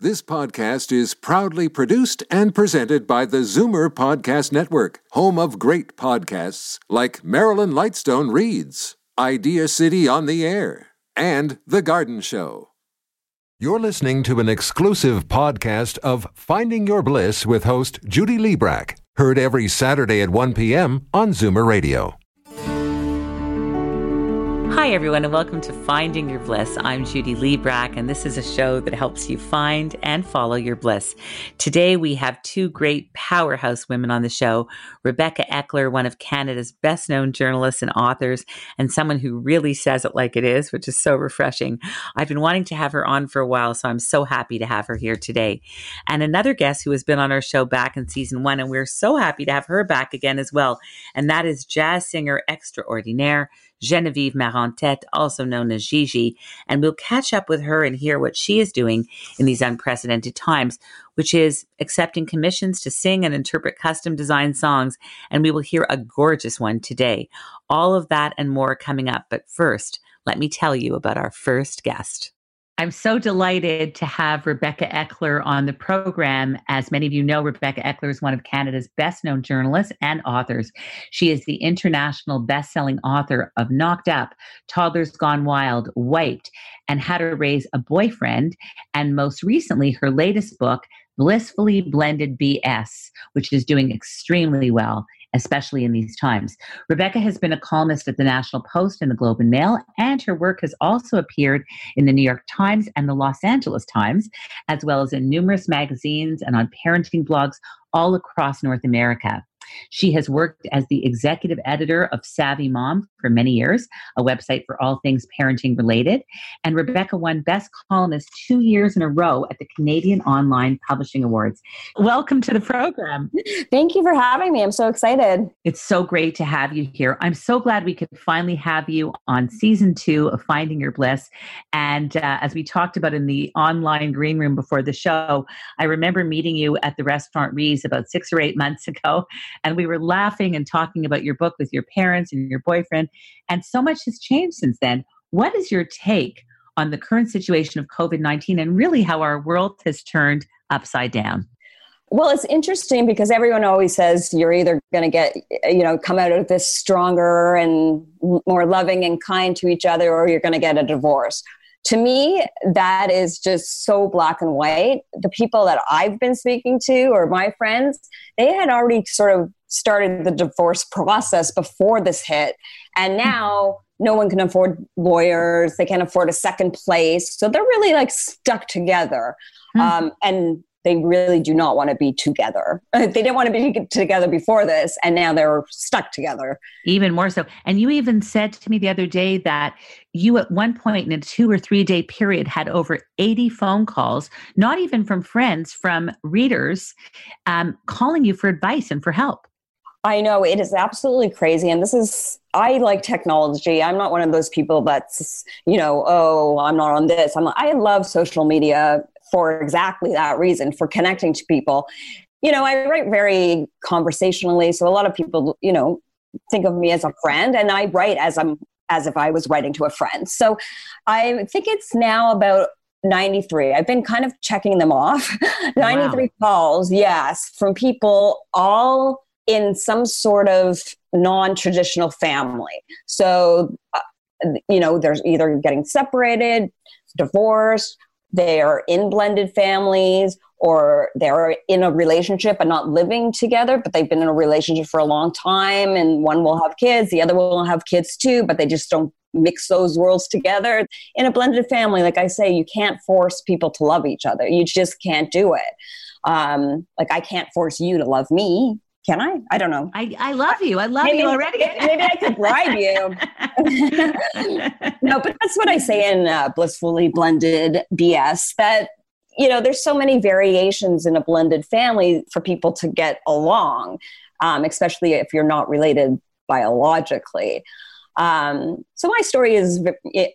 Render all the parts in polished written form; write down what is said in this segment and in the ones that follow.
This podcast is proudly produced and presented by the Zoomer Podcast Network, home of great podcasts like Marilyn Lightstone Reads, Idea City on the Air, and The Garden Show. You're listening to an exclusive podcast of Finding Your Bliss with host Judy Liebrack, heard every Saturday at 1 p.m. on Zoomer Radio. Hi, everyone, and welcome to Finding Your Bliss. I'm Judy Liebrack, and this is a show that helps you find and follow your bliss. Today, we have two great powerhouse women on the show, Rebecca Eckler, one of Canada's best-known journalists and authors, and someone who really says it like it is, which is so refreshing. I've been wanting to have her on for a while, so I'm so happy to have her here today. And another guest who has been on our show back in season 1, and we're so happy to have her back again as well, and that is jazz singer extraordinaire, Geneviève Marantette, also known as Gigi, and we'll catch up with her and hear what she is doing in these unprecedented times, which is accepting commissions to sing and interpret custom-designed songs, and we will hear a gorgeous one today. All of that and more coming up, but first, let me tell you about our first guest. I'm so delighted to have Rebecca Eckler on the program. As many of you know, Rebecca Eckler is one of Canada's best-known journalists and authors. She is the international best-selling author of Knocked Up, Toddlers Gone Wild, Wiped, and How to Raise a Boyfriend, and most recently, her latest book, Blissfully Blended BS, which is doing extremely well, especially in these times. Rebecca has been a columnist at the National Post and the Globe and Mail, and her work has also appeared in the New York Times and the Los Angeles Times, as well as in numerous magazines and on parenting blogs all across North America. She has worked as the executive editor of Savvy Mom for many years, a website for all things parenting related. And Rebecca won Best Columnist 2 years in a row at the Canadian Online Publishing Awards. Welcome to the program. Thank you for having me. I'm so excited. It's so great to have you here. I'm so glad we could finally have you on season 2 of Finding Your Bliss. And as we talked about in the online green room before the show, I remember meeting you at the restaurant Rees about 6 or 8 months ago. And we were laughing and talking about your book with your parents and your boyfriend. And so much has changed since then. What is your take on the current situation of COVID-19 and really how our world has turned upside down? Well, it's interesting because everyone always says you're either going to get, come out of this stronger and more loving and kind to each other, or you're going to get a divorce. To me, that is just so black and white. The people that I've been speaking to, or my friends, they had already sort of started the divorce process before this hit. And now no one can afford lawyers. They can't afford a second place. So they're really like stuck together. And they really do not want to be together. They didn't want to be together before this, and now they're stuck together. Even more so. And you even said to me the other day that you at one point in a 2 or 3 day period had over 80 phone calls, not even from friends, from readers, calling you for advice and for help. I know, it is absolutely crazy. And I like technology. I'm not one of those people that's, I'm not on this. I love social media for exactly that reason, for connecting to people. I write very conversationally. So a lot of people, think of me as a friend, and I write as if I was writing to a friend. So I think it's now about 93. I've been kind of checking them off. 93 calls, yes, from people all in some sort of non-traditional family. So, there's either getting separated, divorced, they're in blended families, or they're in a relationship but not living together, but they've been in a relationship for a long time, and one will have kids, the other will have kids too, but they just don't mix those worlds together. In a blended family, like I say, you can't force people to love each other. You just can't do it. I can't force you to love me. Can I? I don't know. I love you. I love you already. Maybe I could bribe you. No, but that's what I say in Blissfully Blended BS, that, there's so many variations in a blended family for people to get along, especially if you're not related biologically. So my story is,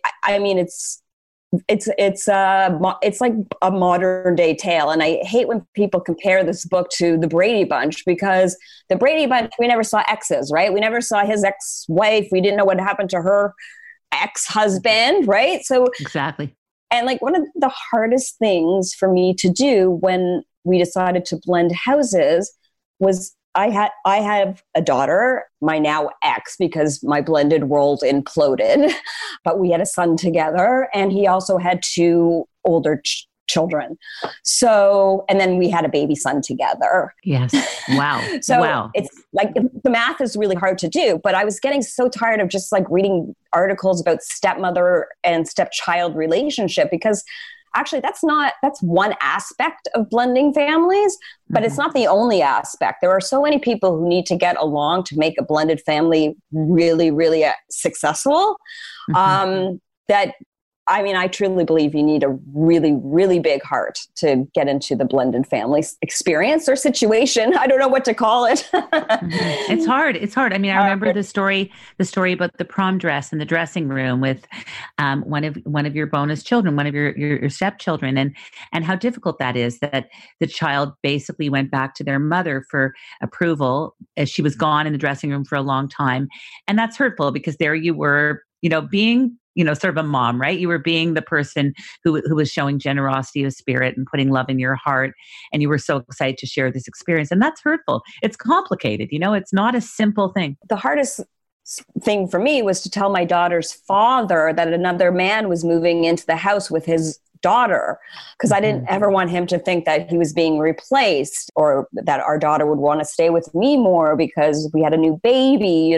it's like a modern day tale. And I hate when people compare this book to the Brady Bunch, because the Brady Bunch, we never saw exes, right? We never saw his ex-wife. We didn't know what happened to her ex-husband, right? So exactly. And like one of the hardest things for me to do when we decided to blend houses was I have a daughter, my now ex, because my blended world imploded, but we had a son together, and he also had two older children. So, and then we had a baby son together. Yes. Wow. So wow. It's like the math is really hard to do, but I was getting so tired of just like reading articles about stepmother and stepchild relationship, because actually that's one aspect of blending families, but it's not the only aspect. There are so many people who need to get along to make a blended family really, really successful. That I mean, I truly believe you need a really, really big heart to get into the blended family experience or situation. I don't know what to call it. It's hard. It's hard. I mean, I remember the story about the prom dress in the dressing room with one of your bonus children, one of your stepchildren, and how difficult that is, that the child basically went back to their mother for approval as she was gone in the dressing room for a long time. And that's hurtful, because there you were, being sort of a mom, right? You were being the person who was showing generosity of spirit and putting love in your heart. And you were so excited to share this experience. And that's hurtful. It's complicated. It's not a simple thing. The hardest thing for me was to tell my daughter's father that another man was moving into the house with his daughter, because I didn't ever want him to think that he was being replaced, or that our daughter would want to stay with me more because we had a new baby.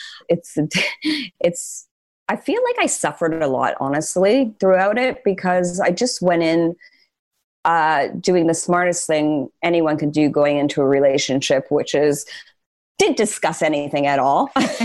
It's I feel like I suffered a lot, honestly, throughout it, because I just went in doing the smartest thing anyone can do going into a relationship, which is didn't discuss anything at all.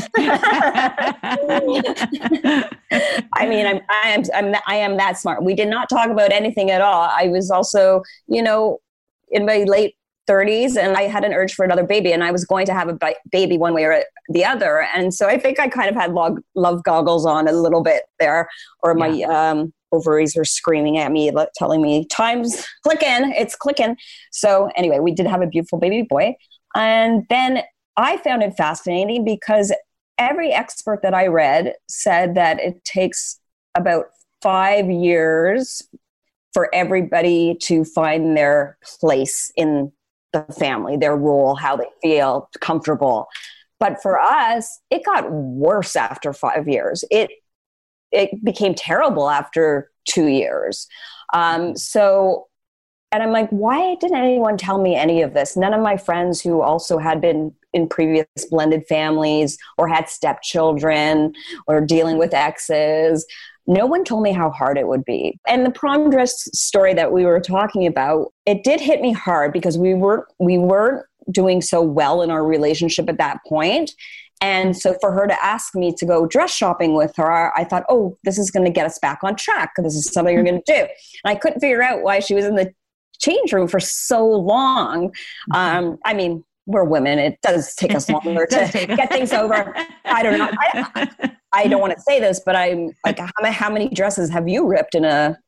I mean, I am that smart. We did not talk about anything at all. I was also, in my late 30s, and I had an urge for another baby, and I was going to have a baby one way or the other. And so I think I kind of had love goggles on a little bit there, or my ovaries were screaming at me, telling me time's clicking, it's clicking. So anyway, we did have a beautiful baby boy. And then I found it fascinating because every expert that I read said that it takes about 5 years for everybody to find their place in the family, their role, how they feel comfortable. But for us, it got worse after 5 years. It became terrible after 2 years. And I'm like, why didn't anyone tell me any of this? None of my friends who also had been in previous blended families or had stepchildren or dealing with exes, no one told me how hard it would be. And the prom dress story that we were talking about, it did hit me hard because we weren't doing so well in our relationship at that point. And so for her to ask me to go dress shopping with her, I thought, oh, this is going to get us back on track. This is something you're going to do. And I couldn't figure out why she was in the change room for so long. I mean, we're women. It does take us longer to get things over. I don't know. I don't want to say this, but I'm like, how many dresses have you ripped in a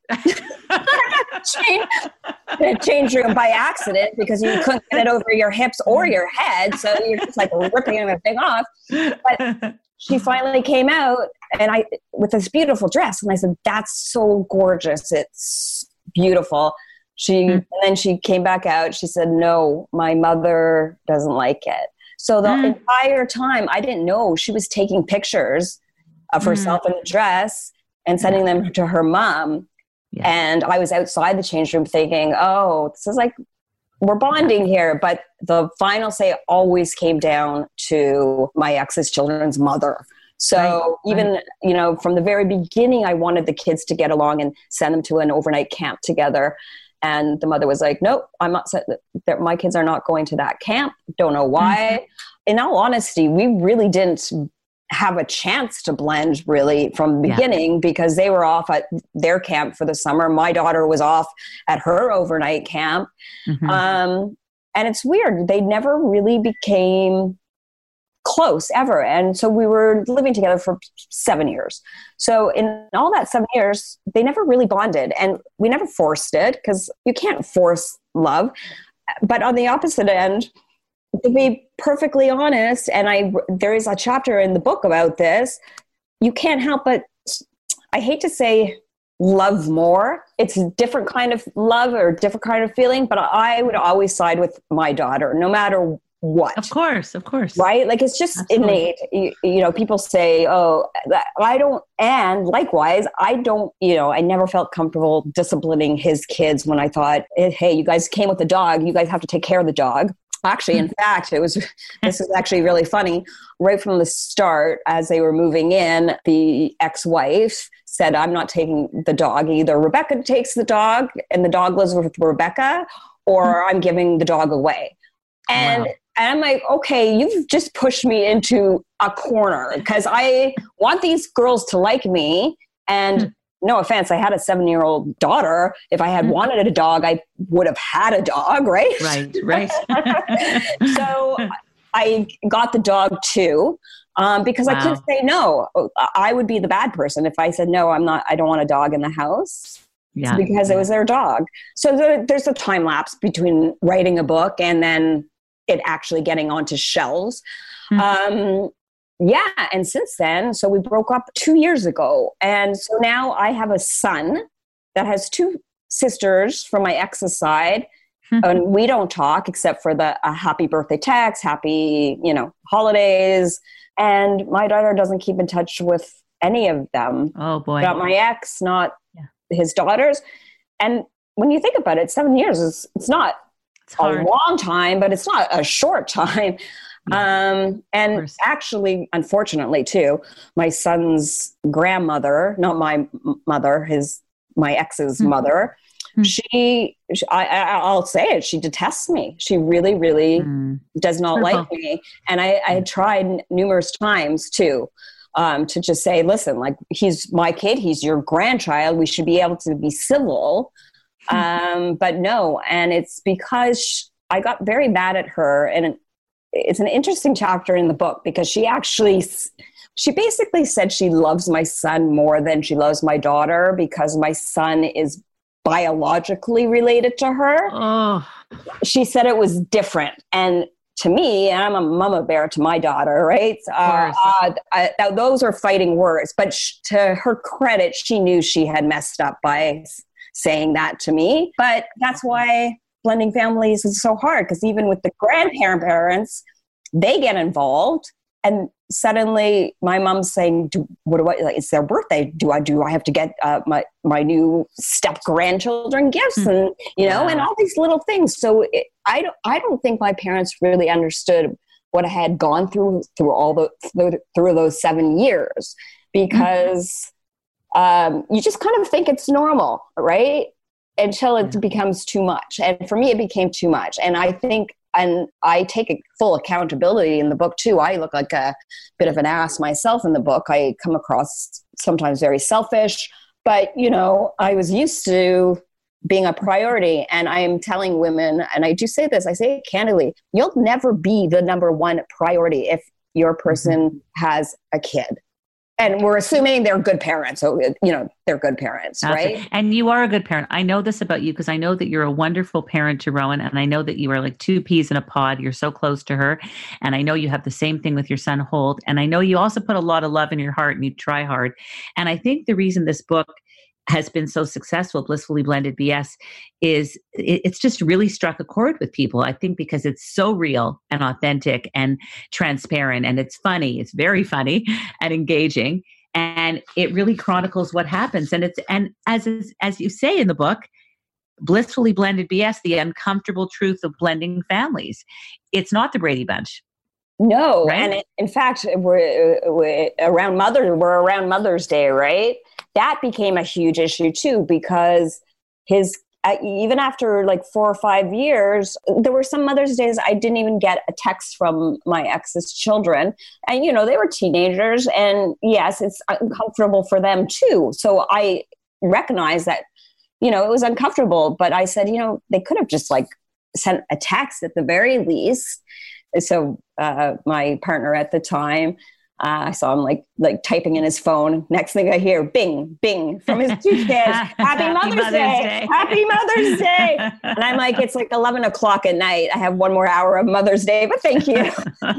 change room by accident because you couldn't get it over your hips or your head? So you're just like ripping everything off. But she finally came out with this beautiful dress. And I said, that's so gorgeous. It's beautiful. And then she came back out. She said, no, my mother doesn't like it. So the entire time, I didn't know she was taking pictures of herself in the dress and sending them to her mom. Yeah. And I was outside the change room thinking, oh, this is like, we're bonding here. But the final say always came down to my ex's children's mother. So even, from the very beginning, I wanted the kids to get along and send them to an overnight camp together. And the mother was like, nope, I'm not, my kids are not going to that camp. Don't know why. In all honesty, we really didn't have a chance to blend really from the beginning because they were off at their camp for the summer. My daughter was off at her overnight camp. And it's weird. They never really became close ever. And so we were living together for 7 years. So in all that 7 years, they never really bonded, and we never forced it because you can't force love. But on the opposite end, to be perfectly honest, and there is a chapter in the book about this, you can't help but, I hate to say love more. It's a different kind of love or different kind of feeling, but I would always side with my daughter, no matter what. Of course. Right? Like, it's just innate. You know, people say, oh, I don't, and likewise, I don't, you know, I never felt comfortable disciplining his kids when I thought, hey, you guys came with a dog, you guys have to take care of the dog. Actually, in fact, this is actually really funny. Right from the start, as they were moving in, the ex-wife said, I'm not taking the dog. Either Rebecca takes the dog and the dog lives with Rebecca, or I'm giving the dog away. And I'm like, okay, you've just pushed me into a corner because I want these girls to like me. And no offense, I had a 7-year-old daughter. If I had wanted a dog, I would have had a dog, right? Right. So I got the dog too, because I couldn't say no. I would be the bad person if I said, no, I don't want a dog in the house. Yeah. Because it was their dog. So there's a time lapse between writing a book and then it actually getting onto shelves. And since then, so we broke up 2 years ago. And so now I have a son that has 2 sisters from my ex's side. And we don't talk except for the happy birthday text, happy, holidays. And my daughter doesn't keep in touch with any of them. Oh boy. Not my ex, not his daughters. And when you think about it, 7 years it's not a long time, but it's not a short time. And actually, unfortunately too, my son's grandmother, not my mother, my ex's mother, I'll say it, she detests me. She really, really does not like me. And I tried numerous times too, to just say, listen, like, he's my kid, he's your grandchild. We should be able to be civil. But no. And it's because I got very mad at her, and it's an interesting chapter in the book because she basically said she loves my son more than she loves my daughter because my son is biologically related to her. Oh. She said it was different. And to me, I'm a mama bear to my daughter, right? Those are fighting words. But to her credit, she knew she had messed up by saying that to me. But that's why blending families is so hard, because even with the grandparents, they get involved, and suddenly my mom's saying, it's their birthday. Do I have to get my new step grandchildren gifts, and and all these little things. So I don't think my parents really understood what I had gone through those 7 years, because you just kind of think it's normal, right? Until it becomes too much. And for me, it became too much. And I think, and I take full accountability in the book too. I look like a bit of an ass myself in the book. I come across sometimes very selfish, but I was used to being a priority. And I am telling women, and I do say this, I say it candidly, you'll never be the number one priority if your person has a kid. And we're assuming they're good parents. So, they're good parents, right? And you are a good parent. I know this about you because I know that you're a wonderful parent to Rowan. And I know that you are like 2 peas in a pod. You're so close to her. And I know you have the same thing with your son, Holt. And I know you also put a lot of love in your heart and you try hard. And I think the reason this book has been so successful, Blissfully Blended BS, is it's just really struck a chord with people. I think because it's so real and authentic and transparent, and it's funny. It's very funny and engaging, and it really chronicles what happens. And as you say in the book, Blissfully Blended BS, the uncomfortable truth of blending families. It's not the Brady Bunch. No, right? And in fact, we're around Mother's Day, right? That became a huge issue too, because even after like 4 or 5 years, there were some Mother's Days I didn't even get a text from my ex's children. And, they were teenagers, and yes, it's uncomfortable for them too. So I recognize that, it was uncomfortable, but I said, they could have just like sent a text at the very least. So my partner at the time, I saw him like typing in his phone. Next thing I hear, bing, bing, from his 2 kids. Happy Mother's Day. Happy Mother's Day. And I'm like, it's like 11 o'clock at night. I have 1 more hour of Mother's Day, but thank you.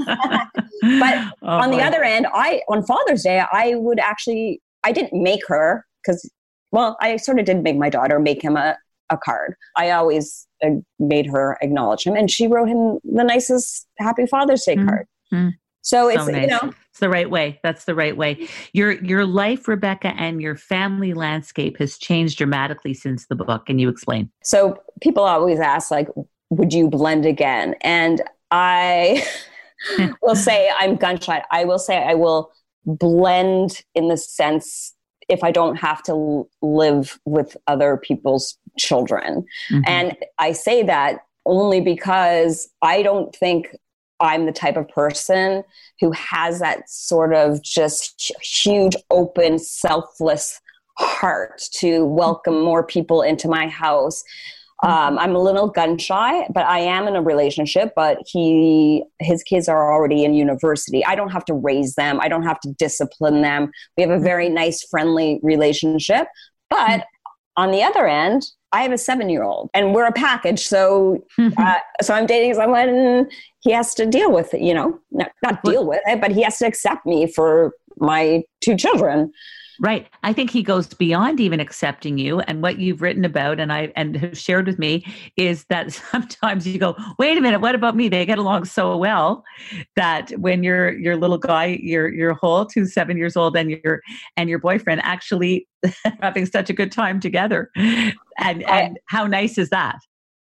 But on the other end, on Father's Day, I didn't make her, because well, I sort of did make my daughter make him a card. I always made her acknowledge him, and she wrote him the nicest Happy Father's Day card. Mm-hmm. So it's, nice. It's the right way. That's the right way. Your life, Rebecca, and your family landscape has changed dramatically since the book. Can you explain? So people always ask, like, would you blend again? And I will say I'm gun shy. I will say I will blend in the sense if I don't have to live with other people's children. Mm-hmm. And I say that only because I don't think I'm the type of person who has that sort of just huge, open, selfless heart to welcome more people into my house. I'm a little gun shy, but I am in a relationship, but his kids are already in university. I don't have to raise them. I don't have to discipline them. We have a very nice, friendly relationship. But on the other end, I have a 7-year-old and we're a package. So, so I'm dating someone and he has to deal with it, not deal with it, but he has to accept me for my 2 children. Right. I think he goes beyond even accepting you. And what you've written about and have shared with me is that sometimes you go, wait a minute, what about me? They get along so well that when your little guy, your Holt, who's 7 years old, and your boyfriend actually having such a good time together. And how nice is that?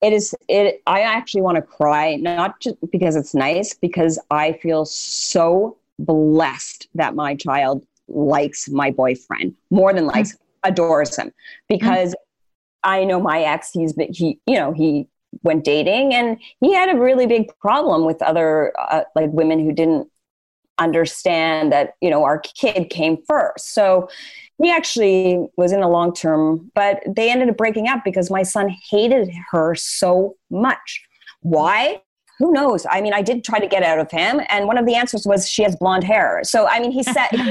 I actually want to cry, not just because it's nice, because I feel so blessed that my child likes my boyfriend more than likes, adores him, because I know my ex, he went dating and he had a really big problem with other like women who didn't understand that, our kid came first. So he actually was in a long-term, but they ended up breaking up because my son hated her so much. Why? Who knows? I mean, I did try to get out of him, and one of the answers was she has blonde hair. So, I mean, he's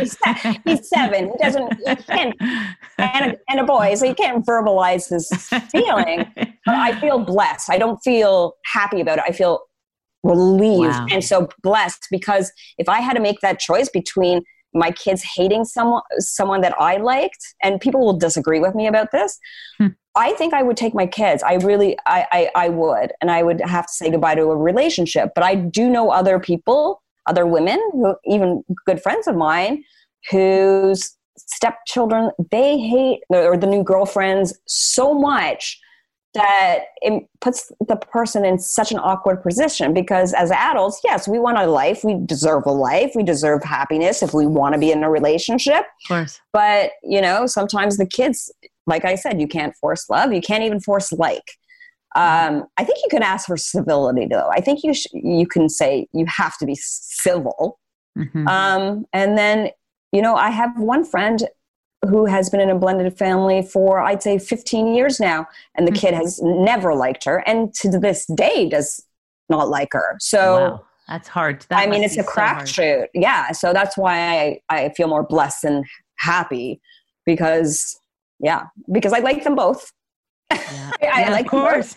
7. He can't, and a boy, so he can't verbalize his feeling. But I feel blessed. I don't feel happy about it. I feel relieved and so blessed, because if I had to make that choice between my kids hating someone that I liked, and people will disagree with me about this, I think I would take my kids. I really, I would. And I would have to say goodbye to a relationship. But I do know other people, other women, who even good friends of mine, whose stepchildren, they hate, or the new girlfriends so much that it puts the person in such an awkward position, because as adults, yes, we want a life. We deserve a life. We deserve happiness if we want to be in a relationship. Of course. But, sometimes the kids, like I said, you can't force love. You can't even force like. I think you can ask for civility, though. I think you can say you have to be civil. Mm-hmm. And then, I have one friend who has been in a blended family for, I'd say, 15 years now. And the kid has never liked her. And to this day does not like her. So wow. That's hard. It's a crapshoot. Yeah. So that's why I feel more blessed and happy, because I like them both. Yeah. I like, of course.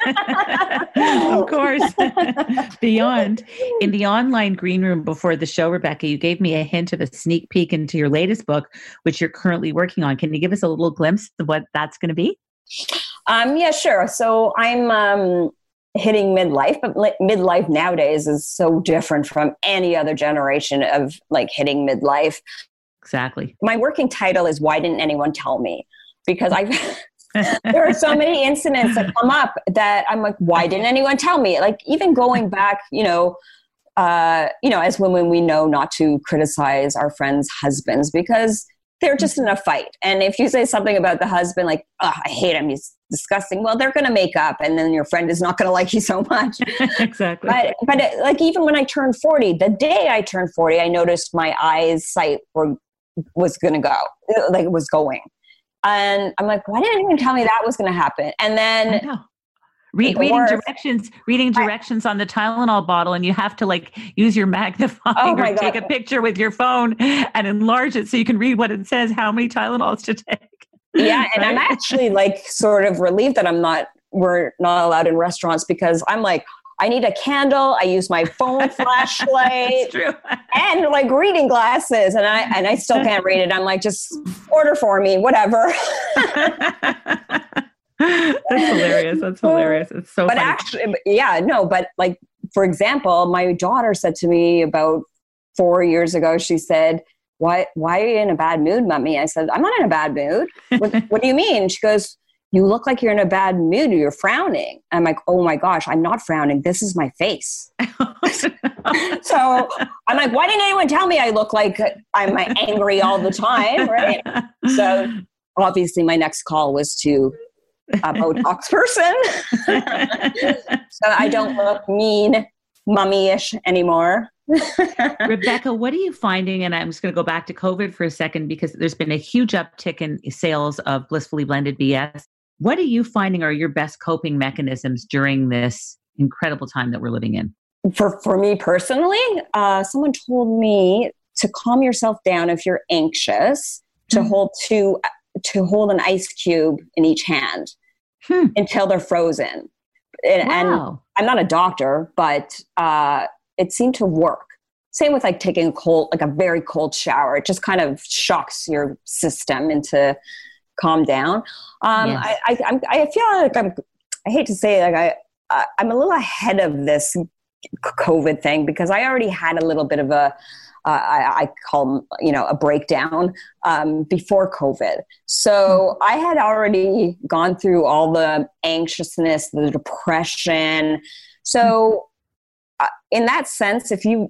Of course. Beyond. In the online green room before the show, Rebecca, you gave me a hint of a sneak peek into your latest book, which you're currently working on. Can you give us a little glimpse of what that's going to be? Yeah, sure. So I'm hitting midlife, but midlife nowadays is so different from any other generation of like hitting midlife. Exactly. My working title is Why Didn't Anyone Tell Me? Because there are so many incidents that come up that I'm like, why didn't anyone tell me? Like, even going back, as women, we know not to criticize our friends' husbands because they're just in a fight. And if you say something about the husband, like, oh, I hate him, he's disgusting. Well, they're going to make up, and then your friend is not going to like you so much. Exactly. But like, even when I turned 40, the day I turned 40, I noticed my eyesight was going to go, like it was going. And I'm like, why didn't anyone tell me that was going to happen? And then reading directions on the Tylenol bottle, and you have to like use your magnifying or take a picture with your phone and enlarge it so you can read what it says, how many Tylenols to take. Yeah. And I'm actually like sort of relieved that we're not allowed in restaurants, because I'm like, I need a candle. I use my phone flashlight and like reading glasses. And I still can't read it. I'm like, just order for me, whatever. That's hilarious. That's hilarious. It's so but funny. Actually, yeah, no, but like, for example, my daughter said to me about 4 years ago, she said, why are you in a bad mood, Mommy? I said, I'm not in a bad mood. What do you mean? She goes, you look like you're in a bad mood. You're frowning. I'm like, oh my gosh, I'm not frowning. This is my face. So I'm like, why didn't anyone tell me I look like I'm angry all the time? Right. So obviously my next call was to a Botox person. So I don't look mean, mummy-ish anymore. Rebecca, what are you finding? And I'm just going to go back to COVID for a second, because there's been a huge uptick in sales of Blissfully Blended BS. What are you finding are your best coping mechanisms during this incredible time that we're living in? For me personally, someone told me to calm yourself down if you're anxious, to hold an ice cube in each hand until they're frozen. And I'm not a doctor, but it seemed to work. Same with like taking a very cold shower. It just kind of shocks your system into calm down. Yes. I feel like I hate to say it, like I'm a little ahead of this COVID thing, because I already had a little bit of I call a breakdown before COVID. So I had already gone through all the anxiousness, the depression. So in that sense,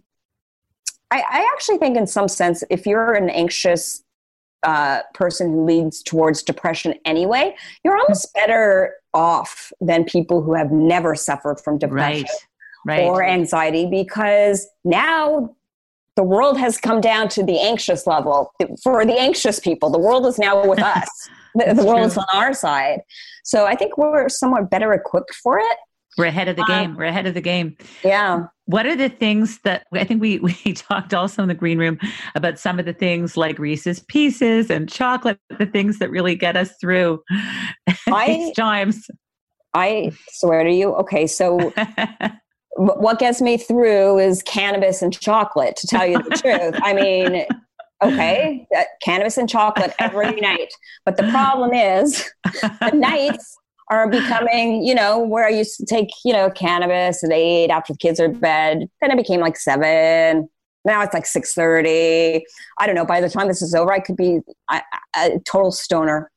I actually think in some sense, if you're an anxious person who leads towards depression anyway, you're almost better off than people who have never suffered from depression or anxiety, because now the world has come down to the anxious level. For the anxious people, the world is now with us. The world is on our side. So I think we're somewhat better equipped for it. We're ahead of the game. We're ahead of the game. Yeah. What are the things that I think we talked also in the green room about, some of the things like Reese's Pieces and chocolate, the things that really get us through these times? I swear to you. Okay. So what gets me through is cannabis and chocolate, to tell you the truth. I mean, okay, cannabis and chocolate every night. But the problem is the nights are becoming, where I used to take, cannabis at 8 after the kids are in bed. Then it became like 7. Now it's like 6:30. I don't know. By the time this is over, I could be a total stoner.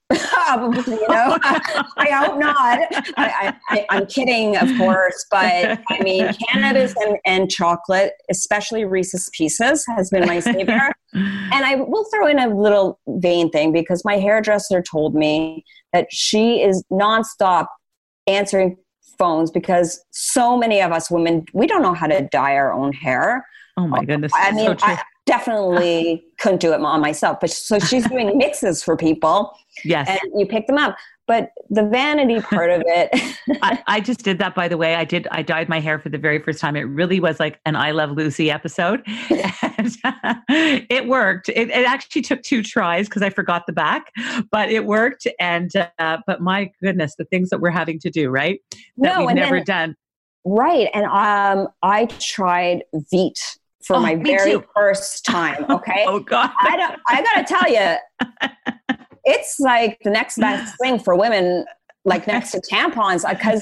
I hope not. I'm kidding, of course. But I mean, cannabis and chocolate, especially Reese's Pieces, has been my savior. And I will throw in a little vain thing, because my hairdresser told me that she is nonstop answering phones, because so many of us women, we don't know how to dye our own hair. Oh my goodness. I mean, so I definitely couldn't do it on myself, but so she's doing mixes for people. Yes. And you pick them up. But the vanity part of it. I just did that, by the way. I dyed my hair for the very first time. It really was like an I Love Lucy episode. And it worked. It actually took 2 tries because I forgot the back, but it worked. And, but my goodness, the things that we're having to do, right? That we've never done. Right. And I tried Veet for my very first time. Okay. Oh God. I got to tell you, it's like the next best thing for women, like next to tampons, because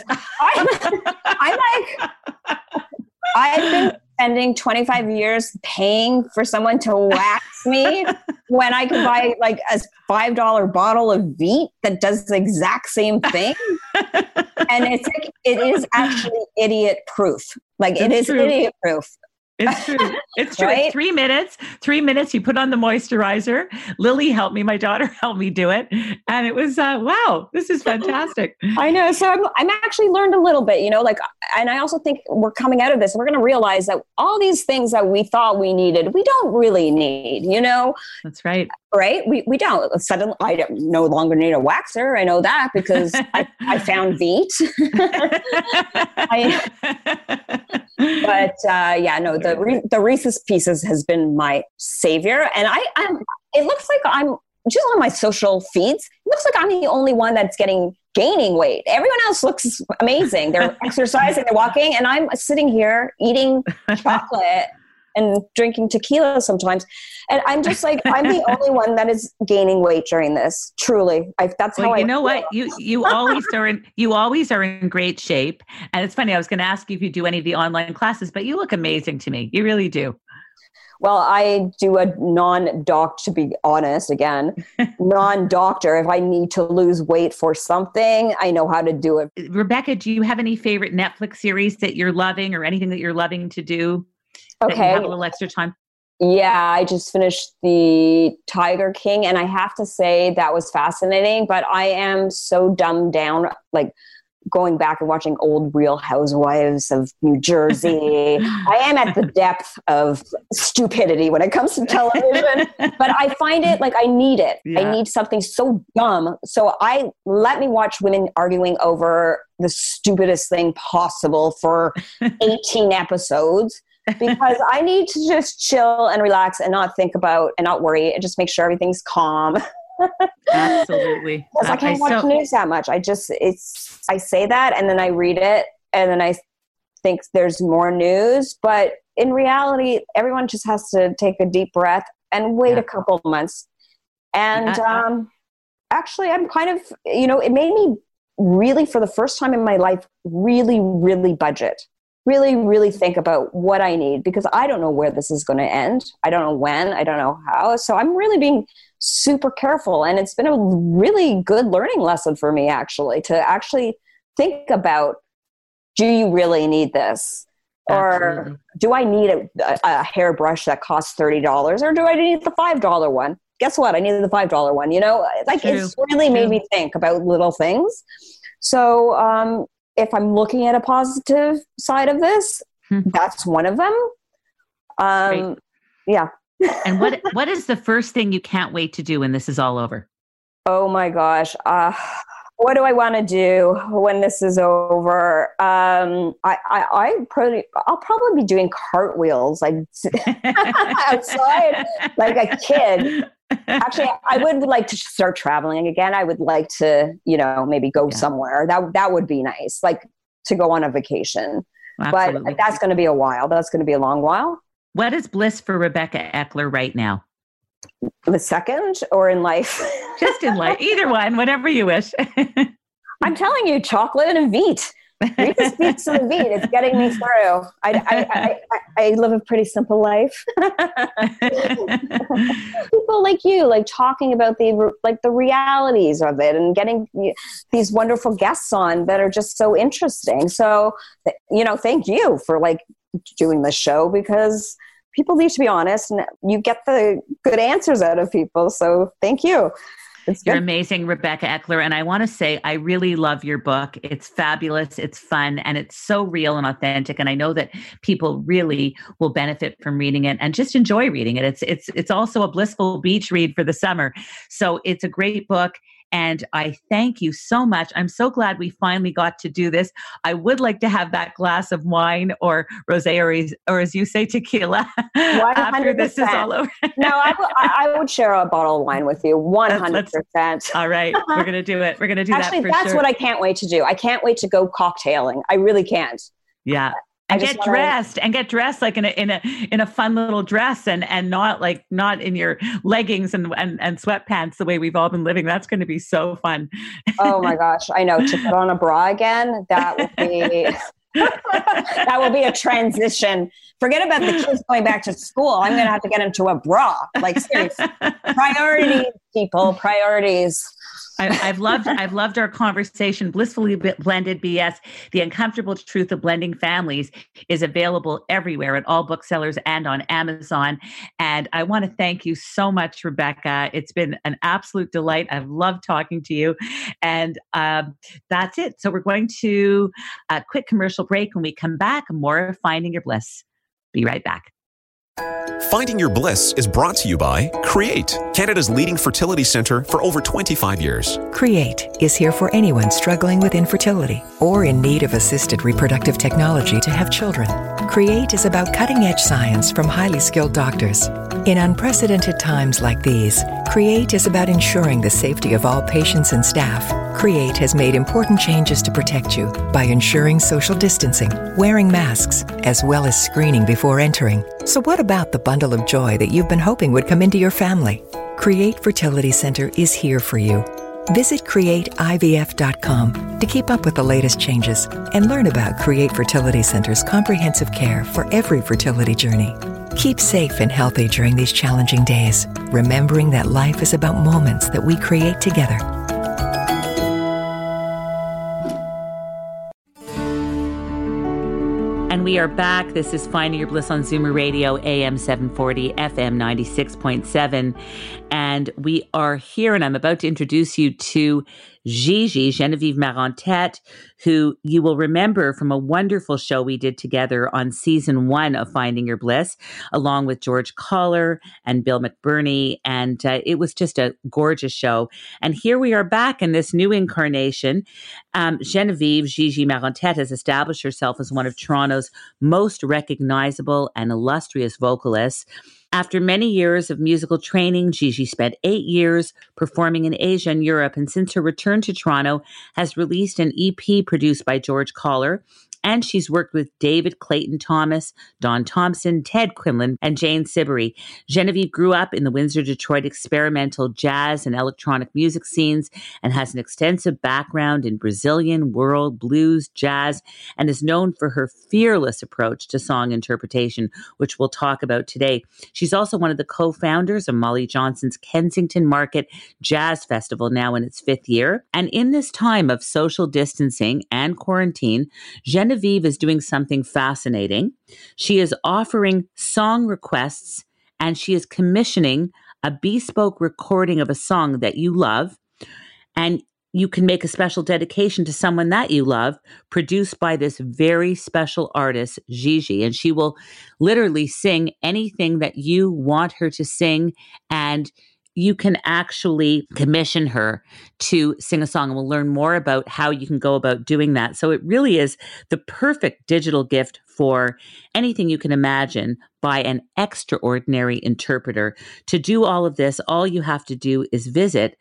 I've been spending 25 years paying for someone to wax me when I can buy like a $5 bottle of Veet that does the exact same thing. And it's like, it is actually idiot proof. Like it is idiot proof. It's true. It's true. Right? 3 minutes. 3 minutes. You put on the moisturizer. Lily helped me. My daughter helped me do it. And it was, wow, this is fantastic. I know. So I'm actually learned a little bit, and I also think we're coming out of this. We're going to realize that all these things that we thought we needed, we don't really need, That's right. Right? We don't. Suddenly, I no longer need a waxer. I know that because I found Veet. The Reese's Pieces has been my savior, and it looks like I'm just on my social feeds. It looks like I'm the only one that's getting gaining weight. Everyone else looks amazing. They're exercising, they're walking, and I'm sitting here eating chocolate and drinking tequila sometimes. And I'm just like, I'm the only one that is gaining weight during this. Truly. That's how I know feel. what? You always are in great shape. And it's funny, I was going to ask you if you do any of the online classes, but you look amazing to me. You really do. Well, I do a non-doc, to be honest, again, non-doctor. If I need to lose weight for something, I know how to do it. Rebecca, do you have any favorite Netflix series that you're loving or anything that you're loving to do? Okay. That you have a little extra time? Yeah, I just finished the Tiger King, and I have to say that was fascinating, but I am so dumbed down, like going back and watching old Real Housewives of New Jersey. I am at the depth of stupidity when it comes to television, but I find it like I need it. Yeah. I need something so dumb. So let me watch women arguing over the stupidest thing possible for 18 episodes. Because I need to just chill and relax and not think about and not worry and just make sure everything's calm. Absolutely. Because I can't watch news that much. I say that and then I read it and then I think there's more news. But in reality, everyone just has to take a deep breath and wait a couple of months. And actually, I'm kind of, it made me really, for the first time in my life, really, really budget. Really, really think about what I need because I don't know where this is going to end. I don't know when. I don't know how. So I'm really being super careful. And it's been a really good learning lesson for me, actually, to actually think about, do you really need this? Absolutely. Or do I need a hairbrush that costs $30? Or do I need the $5 one? Guess what? I needed the $5 one. It's really made me think about little things. So, if I'm looking at a positive side of this, that's one of them. Yeah. And what is the first thing you can't wait to do when this is all over? Oh my gosh. What do I want to do when this is over? I'll probably be doing cartwheels like outside like a kid. Actually, I would like to start traveling again. I would like to, maybe go somewhere. That would be nice, like to go on a vacation. Absolutely. But that's going to be a while. That's going to be a long while. What is bliss for Rebecca Eckler right now? The second or in life? Just in life. Either one, whatever you wish. I'm telling you, chocolate and a Veet. Rita speaks to the Veet. It's getting me through. I live a pretty simple life. People like you, like talking about the realities of it and getting these wonderful guests on that are just so interesting. So, thank you for doing this show because people need to be honest and you get the good answers out of people. So thank you. You're amazing, Rebecca Eckler. And I want to say, I really love your book. It's fabulous. It's fun. And it's so real and authentic. And I know that people really will benefit from reading it and just enjoy reading it. It's also a blissful beach read for the summer. So it's a great book. And I thank you so much. I'm so glad we finally got to do this. I would like to have that glass of wine or rosé or as you say, tequila 100%. After this is all over. No, I would share a bottle of wine with you 100%. All right. We're going to do it. We're going to do Actually, that for that's sure. what I can't wait to do. I can't wait to go cocktailing. I really can't. Yeah. And get dressed like in a fun little dress and not in your leggings and sweatpants the way we've all been living. That's going to be so fun. Oh my gosh. I know, to put on a bra again, that will be a transition. Forget about the kids going back to school. I'm going to have to get into a bra. Like seriously. Priorities, people, priorities. I've loved our conversation. Blissfully Blended BS, The Uncomfortable Truth of Blending Families is available everywhere at all booksellers and on Amazon. And I want to thank you so much, Rebecca. It's been an absolute delight. I've loved talking to you. And that's it. So we're going to a quick commercial break. When we come back, more of Finding Your Bliss. Be right back. Finding Your Bliss is brought to you by Create, Canada's leading fertility centre for over 25 years. Create is here for anyone struggling with infertility or in need of assisted reproductive technology to have children. Create is about cutting-edge science from highly skilled doctors. In unprecedented times like these, Create is about ensuring the safety of all patients and staff. Create has made important changes to protect you by ensuring social distancing, wearing masks, as well as screening before entering. So what about the bundle of joy that you've been hoping would come into your family? Create Fertility Center is here for you. Visit CreateIVF.com to keep up with the latest changes and learn about Create Fertility Center's comprehensive care for every fertility journey. Keep safe and healthy during these challenging days, remembering that life is about moments that we create together. And we are back. This is Finding Your Bliss on Zoomer Radio, AM 740, FM 96.7. And we are here, and I'm about to introduce you to Gigi, Genevieve Marentette, who you will remember from a wonderful show we did together on season 1 of Finding Your Bliss, along with George Collar and Bill McBurney. And it was just a gorgeous show. And here we are back in this new incarnation. Genevieve Gigi Marentette has established herself as one of Toronto's most recognizable and illustrious vocalists. After many years of musical training, Gigi spent 8 years performing in Asia and Europe, and since her return to Toronto, has released an EP produced by George Collar, and she's worked with David Clayton Thomas, Don Thompson, Ted Quinlan, and Jane Siberry. Genevieve grew up in the Windsor, Detroit experimental jazz and electronic music scenes and has an extensive background in Brazilian, world, blues, jazz, and is known for her fearless approach to song interpretation, which we'll talk about today. She's also one of the co-founders of Molly Johnson's Kensington Market Jazz Festival, now in its 5th year. And in this time of social distancing and quarantine, Genevieve is doing something fascinating. She is offering song requests, and she is commissioning a bespoke recording of a song that you love. And you can make a special dedication to someone that you love, produced by this very special artist, Gigi. And she will literally sing anything that you want her to sing, and you can actually commission her to sing a song. And we'll learn more about how you can go about doing that. So it really is the perfect digital gift for anything you can imagine by an extraordinary interpreter. To do all of this, all you have to do is visit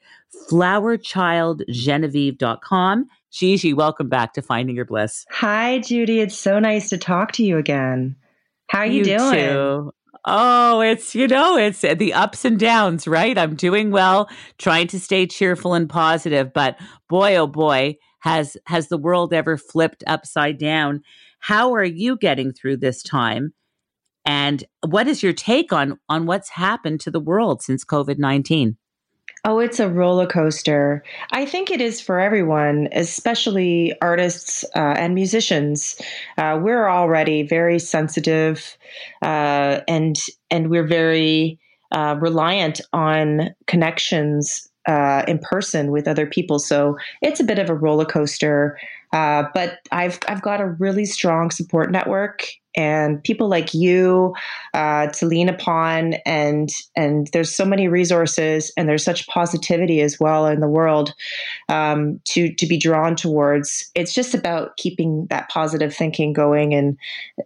flowerchildgenevieve.com. Gigi, welcome back to Finding Your Bliss. Hi, Judy. It's so nice to talk to you again. How are you doing? Too. Oh, it's the ups and downs, right? I'm doing well, trying to stay cheerful and positive, but boy, oh boy, has the world ever flipped upside down. How are you getting through this time? And what is your take on what's happened to the world since COVID-19? Oh, it's a roller coaster. I think it is for everyone, especially artists and musicians. We're already very sensitive, and we're very reliant on connections in person with other people. So it's a bit of a roller coaster. But I've got a really strong support network and people like you to lean upon, and there's so many resources, and there's such positivity as well in the world to be drawn towards. It's just about keeping that positive thinking going. And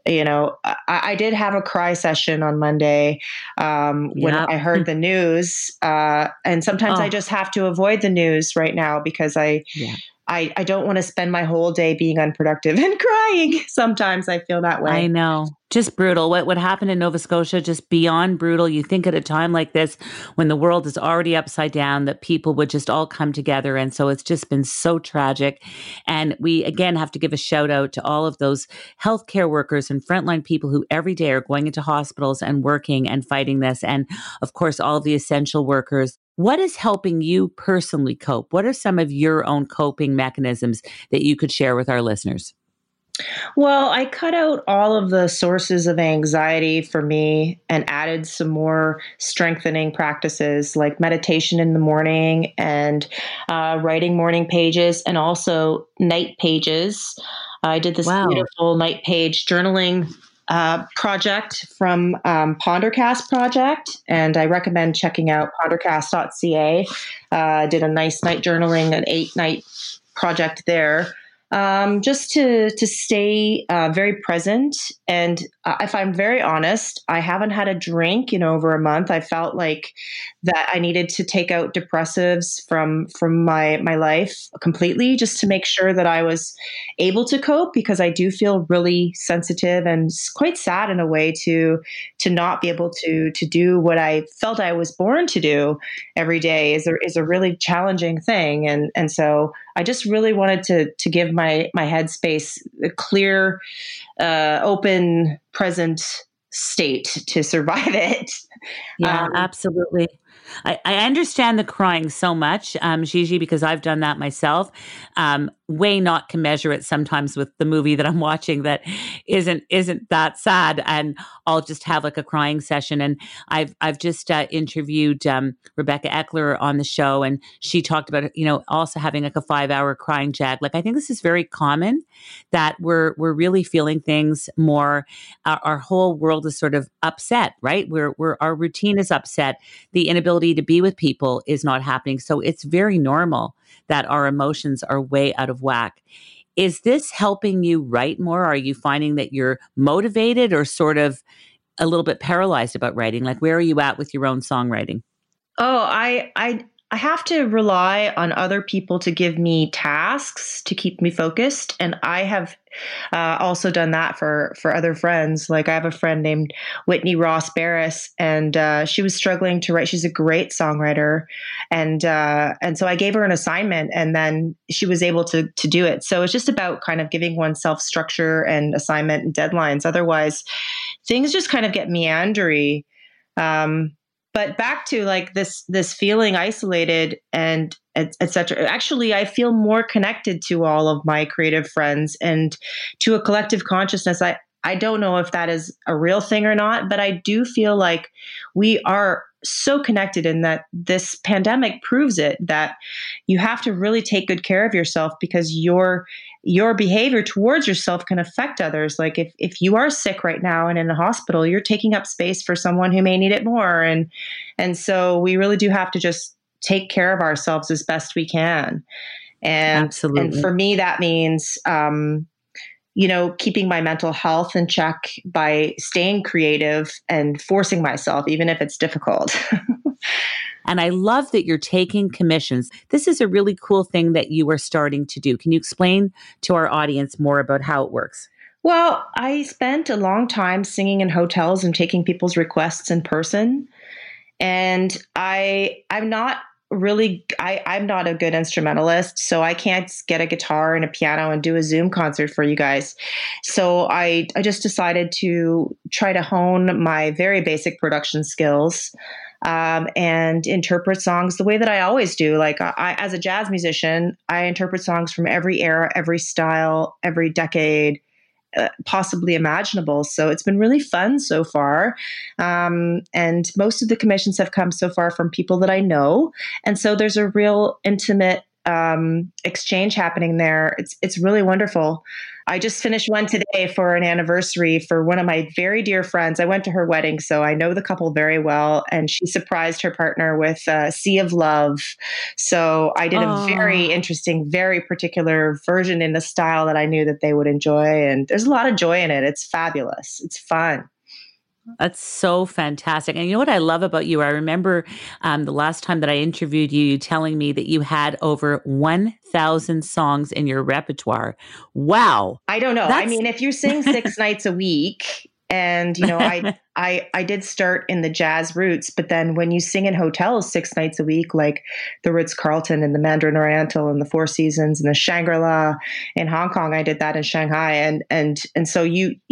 I did have a cry session on Monday when I heard the news, and sometimes I just have to avoid the news right now because I don't want to spend my whole day being unproductive and crying. Sometimes I feel that way. I know. Just brutal. What happened in Nova Scotia, just beyond brutal. You think at a time like this, when the world is already upside down, that people would just all come together. And so it's just been so tragic. And we, again, have to give a shout out to all of those healthcare workers and frontline people who every day are going into hospitals and working and fighting this. And of course, all of the essential workers. What is helping you personally cope? What are some of your own coping mechanisms that you could share with our listeners? Well, I cut out all of the sources of anxiety for me and added some more strengthening practices like meditation in the morning and writing morning pages and also night pages. I did this beautiful night page journaling project from Pondercast Project, and I recommend checking out pondercast.ca. Did a nice night journaling, an 8-night project there. Just to stay very present. And if I'm very honest, I haven't had a drink in over a month. I felt like that I needed to take out depressives from my life completely, just to make sure that I was able to cope, because I do feel really sensitive and quite sad in a way to not be able to do what I felt I was born to do every day is a really challenging thing. And so I just really wanted to give my headspace a clear, open, present state to survive it. Yeah, absolutely. I understand the crying so much, Gigi, because I've done that myself. Way not can measure it sometimes with the movie that I'm watching that isn't that sad, and I'll just have like a crying session. And I've just interviewed Rebecca Eckler on the show, and she talked about also having like a 5-hour crying jag. Like, I think this is very common that we're really feeling things more. Our whole world is sort of upset, right? Our routine is upset. The inability to be with people is not happening. So it's very normal that our emotions are way out of whack. Is this helping you write more? Are you finding that you're motivated or sort of a little bit paralyzed about writing? Like, where are you at with your own songwriting? Oh, I have to rely on other people to give me tasks to keep me focused. And I have also done that for other friends. Like, I have a friend named Whitney Ross Barris, and she was struggling to write. She's a great songwriter. And so I gave her an assignment, and then she was able to do it. So it's just about kind of giving oneself structure and assignment and deadlines. Otherwise, things just kind of get meandery. But back to like this feeling isolated and et cetera. Actually, I feel more connected to all of my creative friends and to a collective consciousness. I don't know if that is a real thing or not, but I do feel like we are so connected, in that this pandemic proves it, that you have to really take good care of yourself, because your behavior towards yourself can affect others. Like, if you are sick right now and in a hospital, you're taking up space for someone who may need it more. And so we really do have to just take care of ourselves as best we can. And, absolutely. And for me, that means, keeping my mental health in check by staying creative and forcing myself, even if it's difficult. And I love that you're taking commissions. This is a really cool thing that you are starting to do. Can you explain to our audience more about how it works? Well, I spent a long time singing in hotels and taking people's requests in person. And I'm not a good instrumentalist, so I can't get a guitar and a piano and do a Zoom concert for you guys. So I just decided to try to hone my very basic production skills and interpret songs the way that I always do. Like, I, as a jazz musician, I interpret songs from every era, every style, every decade, possibly imaginable. So it's been really fun so far. And most of the commissions have come so far from people that I know. And so there's a real intimate exchange happening there. It's really wonderful. I just finished one today for an anniversary for one of my very dear friends. I went to her wedding, so I know the couple very well, and she surprised her partner with Sea of Love. So I did a very interesting, very particular version in the style that I knew that they would enjoy, and there's a lot of joy in it. It's fabulous. It's fun. That's so fantastic. And you know what I love about you? I remember the last time that I interviewed you telling me that you had over 1,000 songs in your repertoire. Wow. I don't know. I mean, if you sing 6 nights a week, and, I did start in the jazz roots, but then when you sing in hotels 6 nights a week, like the Ritz-Carlton and the Mandarin Oriental and the Four Seasons and the Shangri-La in Hong Kong, I did that in Shanghai. And so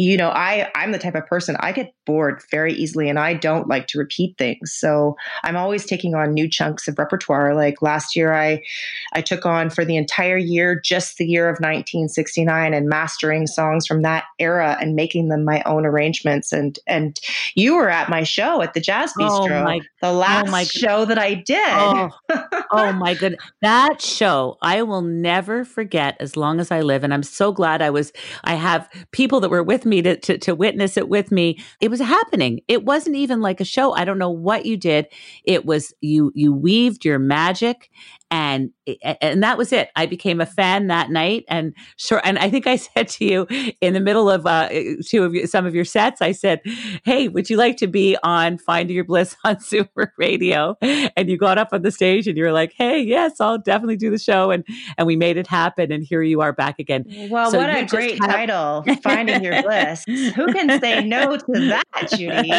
I'm the type of person, I get bored very easily, and I don't like to repeat things. So I'm always taking on new chunks of repertoire. Like last year, I took on for the entire year, just the year of 1969, and mastering songs from that era and making them my own arrangements. And you were at my show at the Jazz Bistro, the last show that I did. Oh my goodness. That show, I will never forget as long as I live. And I'm so glad I have people that were with me to witness it with me. It was happening. It wasn't even like a show. I don't know what you did. It was, you weaved your magic And that was it. I became a fan that night. And I think I said to you in the middle of some of your sets, I said, hey, would you like to be on Finding Your Bliss on Zoomer Radio? And you got up on the stage and you were like, hey, yes, I'll definitely do the show. And we made it happen. And here you are back again. Well, so what a great title, Finding Your Bliss. Who can say no to that, Judy?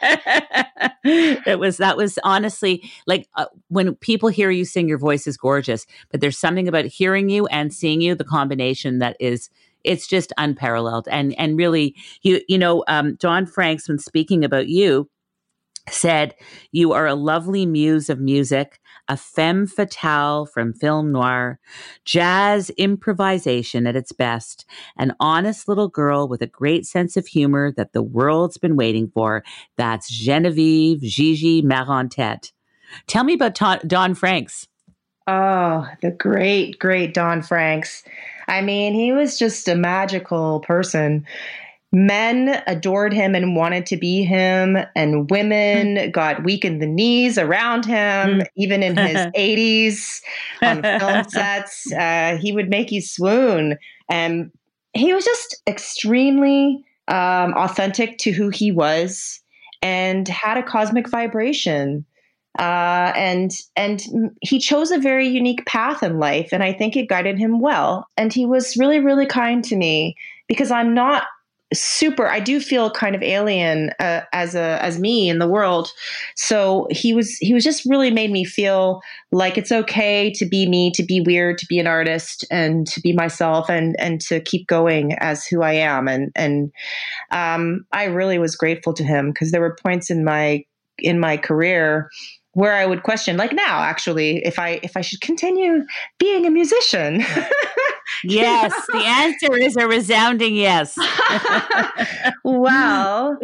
That was honestly like when people hear you sing, your voice is gorgeous, but there's something about hearing you and seeing you, the combination that is, it's just unparalleled. And really, Dawn Franks, when speaking about you, said, you are a lovely muse of music, a femme fatale from film noir, jazz improvisation at its best, an honest little girl with a great sense of humor that the world's been waiting for. That's Genevieve Gigi Marentette. Tell me about Dawn Franks. Oh, the great, great Dawn Franks. I mean, he was just a magical person. Men adored him and wanted to be him, and women got weak in the knees around him, even in his 80s on film sets. He would make you swoon. And he was just extremely authentic to who he was and had a cosmic vibration. And he chose a very unique path in life, and I think it guided him well. And he was really, really kind to me because I'm not I do feel kind of alien as me in the world. So he was just really made me feel like it's okay to be me, to be weird, to be an artist, and to be myself, and to keep going as who I am. And I really was grateful to him because there were points in my career where I would question, like now, actually, if I should continue being a musician. Yes, the answer is a resounding yes. Well,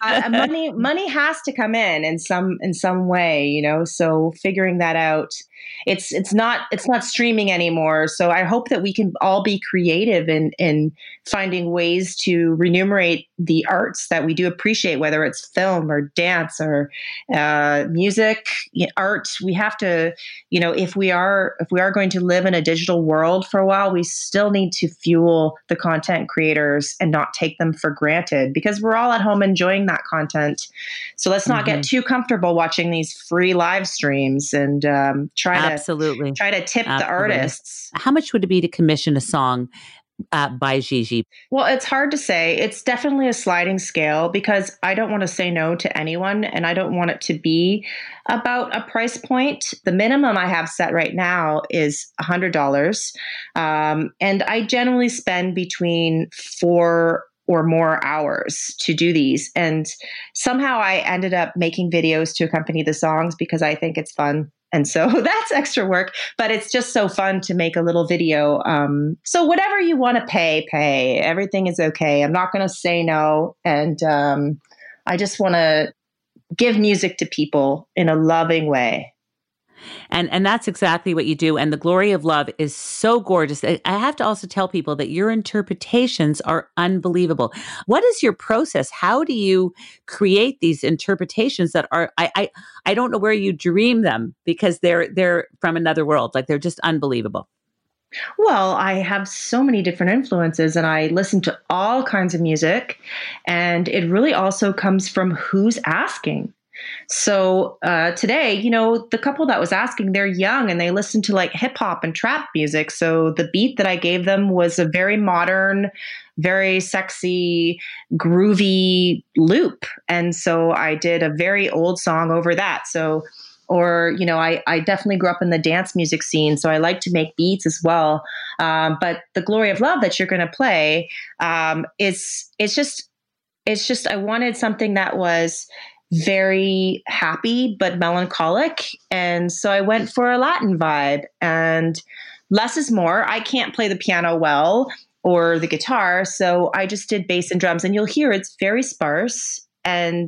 money has to come in some way, so figuring that out. It's not streaming anymore. So I hope that we can all be creative in finding ways to remunerate the arts that we do appreciate, whether it's film or dance or music, art. We have to, if we are going to live in a digital world for a while, we still need to fuel the content creators and not take them for granted, because we're all at home enjoying that content. So let's not get too comfortable watching these free live streams and try to tip the artists. How much would it be to commission a song by Gigi? Well, it's hard to say. It's definitely a sliding scale because I don't want to say no to anyone, and I don't want it to be about a price point. The minimum I have set right now is $100. And I generally spend between 4 or more hours to do these. And somehow I ended up making videos to accompany the songs because I think it's fun. And so that's extra work, but it's just so fun to make a little video. So whatever you want to pay. Everything is okay. I'm not going to say no. And I just want to give music to people in a loving way. And that's exactly what you do. And The Glory of Love is so gorgeous. I have to also tell people that your interpretations are unbelievable. What is your process? How do you create these interpretations that are, I don't know where you dream them, because they're from another world. Like, they're just unbelievable. Well, I have so many different influences and I listen to all kinds of music, and it really also comes from who's asking. So today, the couple that was asking, they're young and they listen to like hip hop and trap music. So the beat that I gave them was a very modern, very sexy, groovy loop. And so I did a very old song over that. So, I definitely grew up in the dance music scene, so I like to make beats as well. But The Glory of Love that you're going to play, it's just I wanted something that was very happy but melancholic, and so I went for a Latin vibe, and less is more. I can't play the piano well or the guitar, so I just did bass and drums, and you'll hear it's very sparse, and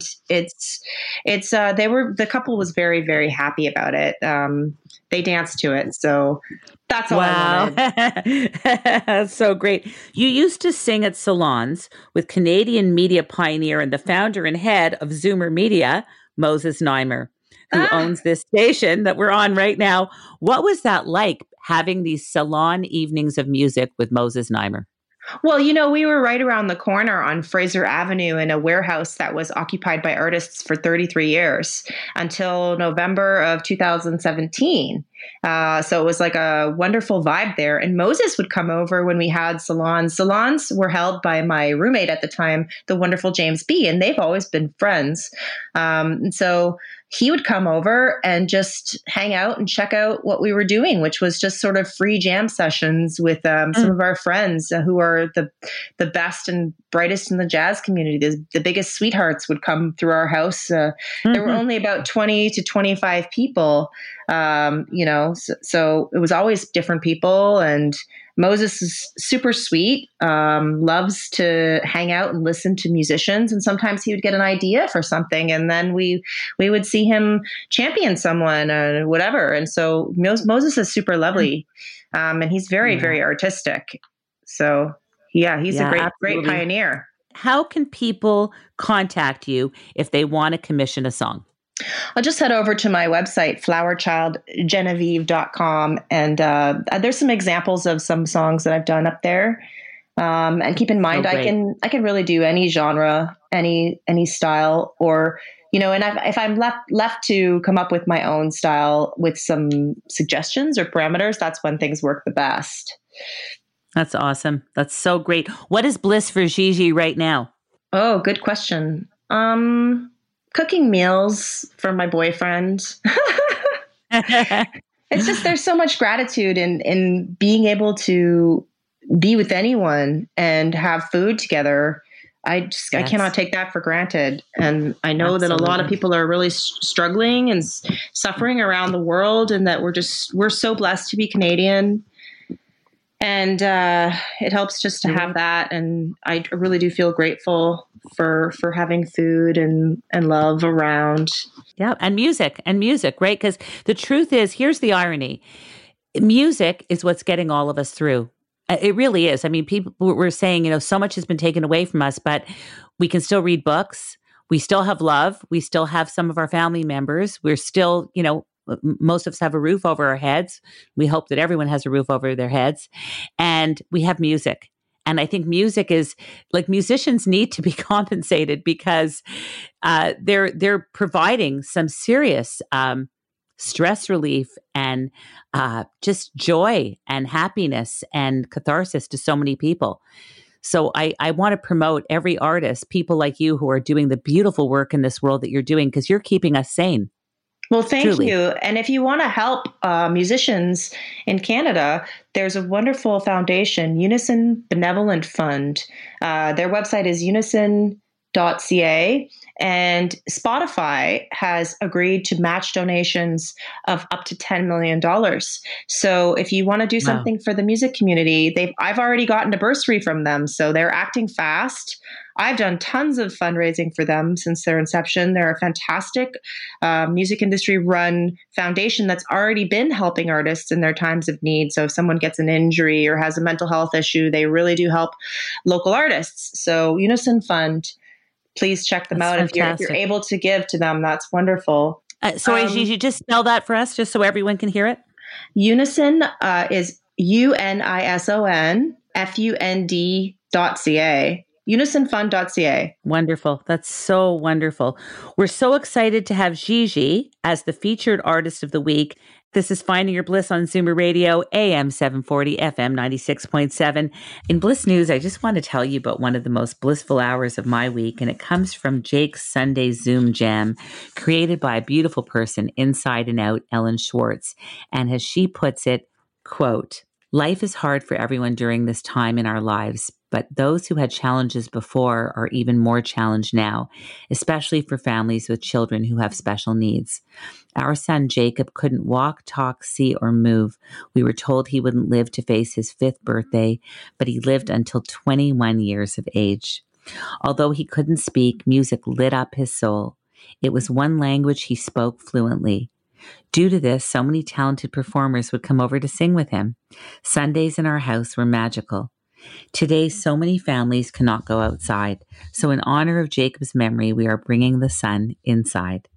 the couple was very, very happy about it. They danced to it, so that's all I wanted. That's so great. You used to sing at salons with Canadian media pioneer and the founder and head of Zoomer Media, Moses Znaimer, who owns this station that we're on right now. What was that like, having these salon evenings of music with Moses Znaimer? Well, we were right around the corner on Fraser Avenue in a warehouse that was occupied by artists for 33 years until November of 2017. So it was like a wonderful vibe there. And Moses would come over when we had salons. Salons were held by my roommate at the time, the wonderful James B., and they've always been friends. And so he would come over and just hang out and check out what we were doing, which was just sort of free jam sessions with some of our friends who are the best and brightest in the jazz community. The biggest sweethearts would come through our house. There were only about 20 to 25 people, so it was always different people. And Moses is super sweet, loves to hang out and listen to musicians. And sometimes he would get an idea for something, and then we would see him champion someone or whatever. And so Moses is super lovely, and he's very, very artistic. So he's a great pioneer. How can people contact you if they want to commission a song? I'll just head over to my website, flowerchildgenevieve.com. And there's some examples of some songs that I've done up there. And keep in mind, I can really do any genre, any style, or, and if I'm left to come up with my own style with some suggestions or parameters, that's when things work the best. That's awesome. That's so great. What is bliss for Gigi right now? Oh, good question. Cooking meals for my boyfriend. It's just, there's so much gratitude in being able to be with anyone and have food together. I cannot take that for granted. And I know that a lot of people are really struggling and suffering around the world, and that we're so blessed to be Canadian. And it helps just to have that. And I really do feel grateful for having food and love around. Yeah. And music, right? Because the truth is, here's the irony. Music is what's getting all of us through. It really is. I mean, people were saying, so much has been taken away from us, but we can still read books. We still have love. We still have some of our family members. We're still, most of us have a roof over our heads. We hope that everyone has a roof over their heads. And we have music. And I think music is, like, musicians need to be compensated because they're providing some serious stress relief and just joy and happiness and catharsis to so many people. So I want to promote every artist, people like you who are doing the beautiful work in this world that you're doing, because you're keeping us sane. Well, thank you. And if you want to help musicians in Canada, there's a wonderful foundation, Unison Benevolent Fund. Their website is unison.ca. And Spotify has agreed to match donations of up to $10 million. So if you want to do something for the music community, I've already gotten a bursary from them. So they're acting fast. I've done tons of fundraising for them since their inception. They're a fantastic music industry run foundation that's already been helping artists in their times of need. So if someone gets an injury or has a mental health issue, they really do help local artists. So Unison Fund, please check them out. If you're able to give to them, that's wonderful. Sorry, Gigi, just spell that for us, just so everyone can hear it. Unison is UNISONFUND.ca. UnisonFund.ca. Wonderful. That's so wonderful. We're so excited to have Gigi as the featured artist of the week. This is Finding Your Bliss on Zoomer Radio, AM 740, FM 96.7. In Bliss News, I just want to tell you about one of the most blissful hours of my week, and it comes from Jake's Sunday Zoom Jam, created by a beautiful person, inside and out, Ellen Schwartz. And as she puts it, quote, "Life is hard for everyone during this time in our lives, but those who had challenges before are even more challenged now, especially for families with children who have special needs. Our son Jacob couldn't walk, talk, see, or move. We were told he wouldn't live to face his 5th birthday, but he lived until 21 years of age. Although he couldn't speak, music lit up his soul. It was one language he spoke fluently. Due to this, so many talented performers would come over to sing with him. Sundays in our house were magical. Today, so many families cannot go outside. So in honor of Jacob's memory, we are bringing the sun inside.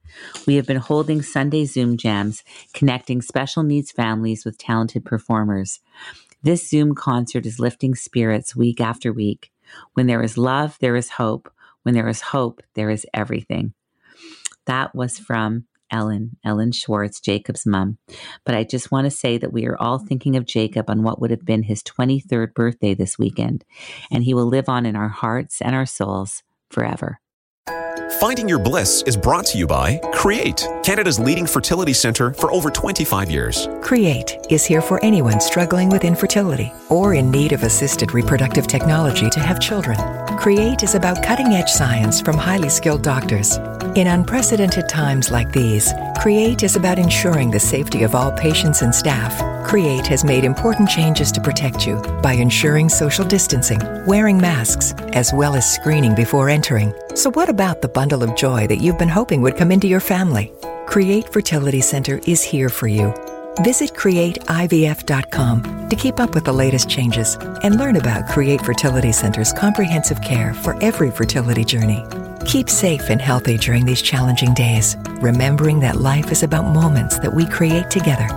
We have been holding Sunday Zoom jams, connecting special needs families with talented performers. This Zoom concert is lifting spirits week after week. When there is love, there is hope. When there is hope, there is everything. That was from Ellen Schwartz, Jacob's mom. But I just want to say that we are all thinking of Jacob on what would have been his 23rd birthday this weekend, and he will live on in our hearts and our souls forever. Finding Your Bliss is brought to you by Create, Canada's leading fertility centre for over 25 years. Create is here for anyone struggling with infertility or in need of assisted reproductive technology to have children. Create is about cutting-edge science from highly skilled doctors. In unprecedented times like these, Create is about ensuring the safety of all patients and staff. Create has made important changes to protect you by ensuring social distancing, wearing masks, as well as screening before entering. So what about the bundle of joy that you've been hoping would come into your family? Create Fertility Center is here for you. Visit CreateIVF.com to keep up with the latest changes and learn about Create Fertility Center's comprehensive care for every fertility journey. Keep safe and healthy during these challenging days, remembering that life is about moments that we create together.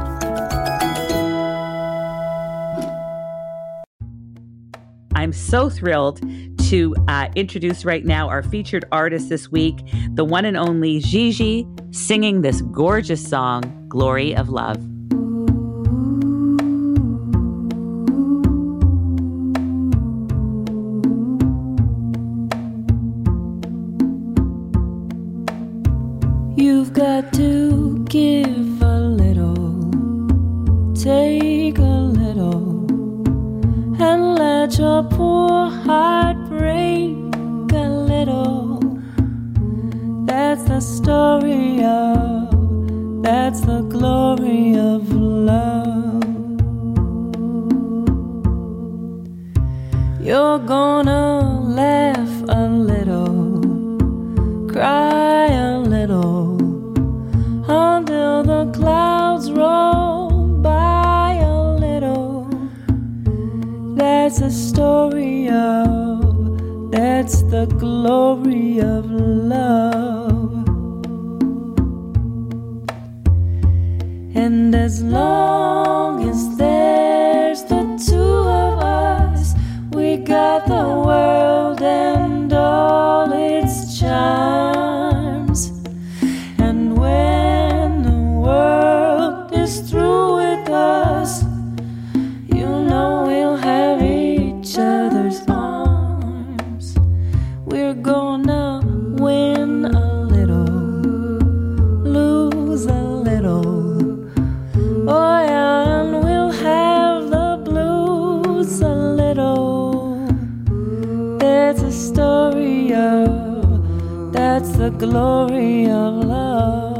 I'm so thrilled to introduce right now our featured artist this week, the one and only Gigi, singing this gorgeous song, Glory of Love. You've got to give a little, take a little, and let your poor heart break a little. That's the story of, that's the glory of love. You're gonna laugh a little, cry a little, until the clouds roll by a little. That's the story of, that's the glory of love. And as long as there's the two of us, we got the world and all its charms. And when the world is through with us, you know we'll have each other's arms. We're gonna win a little, lose a little. Oh yeah, and we'll have the blues a little. That's a story of, that's the glory of love.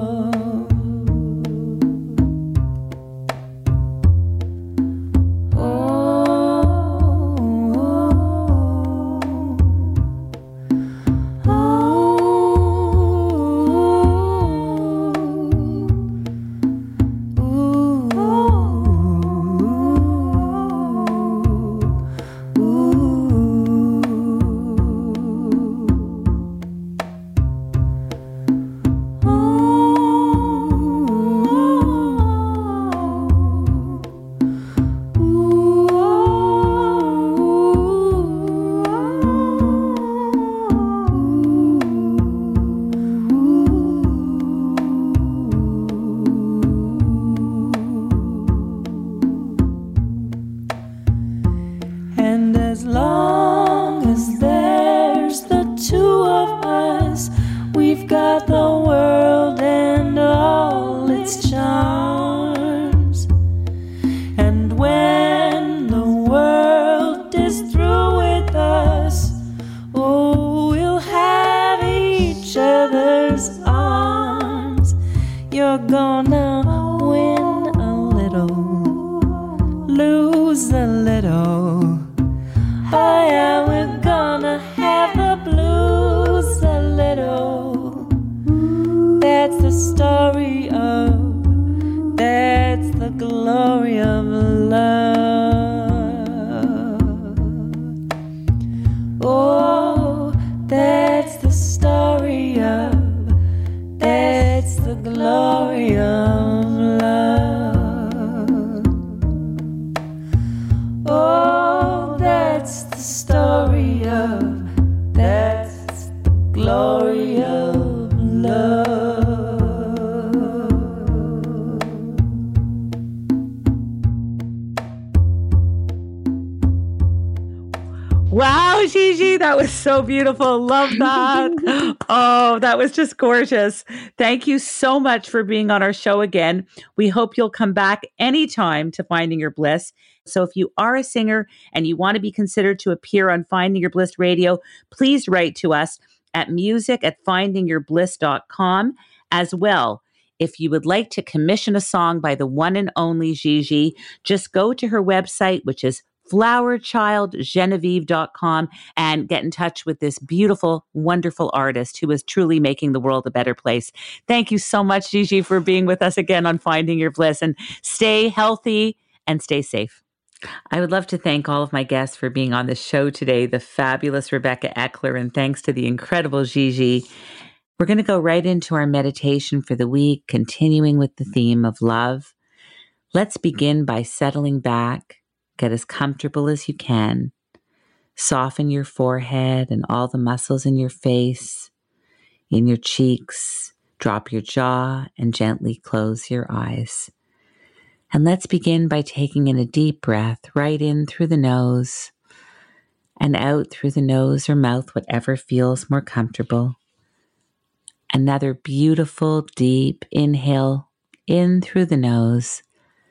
And as long as there's the two of us, we've got the world and all its charms. And when the world is through with us, oh, we'll have each other's arms. You're gonna win a little, lose a little. Oh yeah, we're gonna have the blues a little. That's the story of, that's the glory of love. Oh, that's the story of, that's glory of love. Wow, Gigi, that was so beautiful. Love that. Oh, that was just gorgeous. Thank you so much for being on our show again. We hope you'll come back anytime to Finding Your Bliss. So if you are a singer and you want to be considered to appear on Finding Your Bliss Radio, please write to us at music@findingyourbliss.com. As well, if you would like to commission a song by the one and only Gigi, just go to her website, which is flowerchildgenevieve.com, and get in touch with this beautiful, wonderful artist who is truly making the world a better place. Thank you so much, Gigi, for being with us again on Finding Your Bliss, and stay healthy and stay safe. I would love to thank all of my guests for being on the show today, the fabulous Rebecca Eckler, and thanks to the incredible Gigi. We're going to go right into our meditation for the week, continuing with the theme of love. Let's begin by settling back. Get as comfortable as you can. Soften your forehead and all the muscles in your face, in your cheeks. Drop your jaw and gently close your eyes. And let's begin by taking in a deep breath right in through the nose and out through the nose or mouth, whatever feels more comfortable. Another beautiful deep inhale in through the nose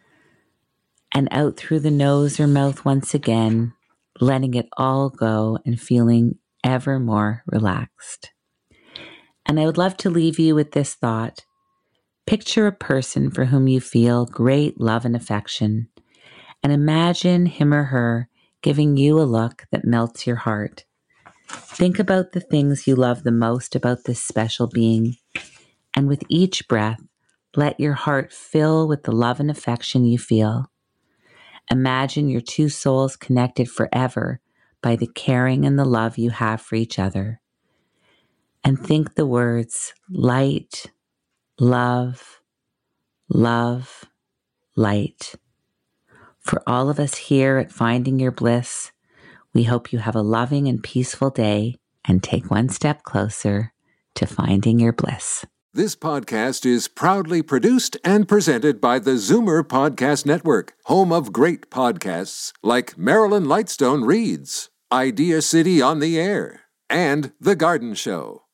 and out through the nose or mouth once again, letting it all go and feeling ever more relaxed. And I would love to leave you with this thought. Picture a person for whom you feel great love and affection, and imagine him or her giving you a look that melts your heart. Think about the things you love the most about this special being, and with each breath, let your heart fill with the love and affection you feel. Imagine your two souls connected forever by the caring and the love you have for each other. And think the words light, love, love, light. For all of us here at Finding Your Bliss, we hope you have a loving and peaceful day and take one step closer to finding your bliss. This podcast is proudly produced and presented by the Zoomer Podcast Network, home of great podcasts like Marilyn Lightstone Reads, Idea City on the Air, and The Garden Show.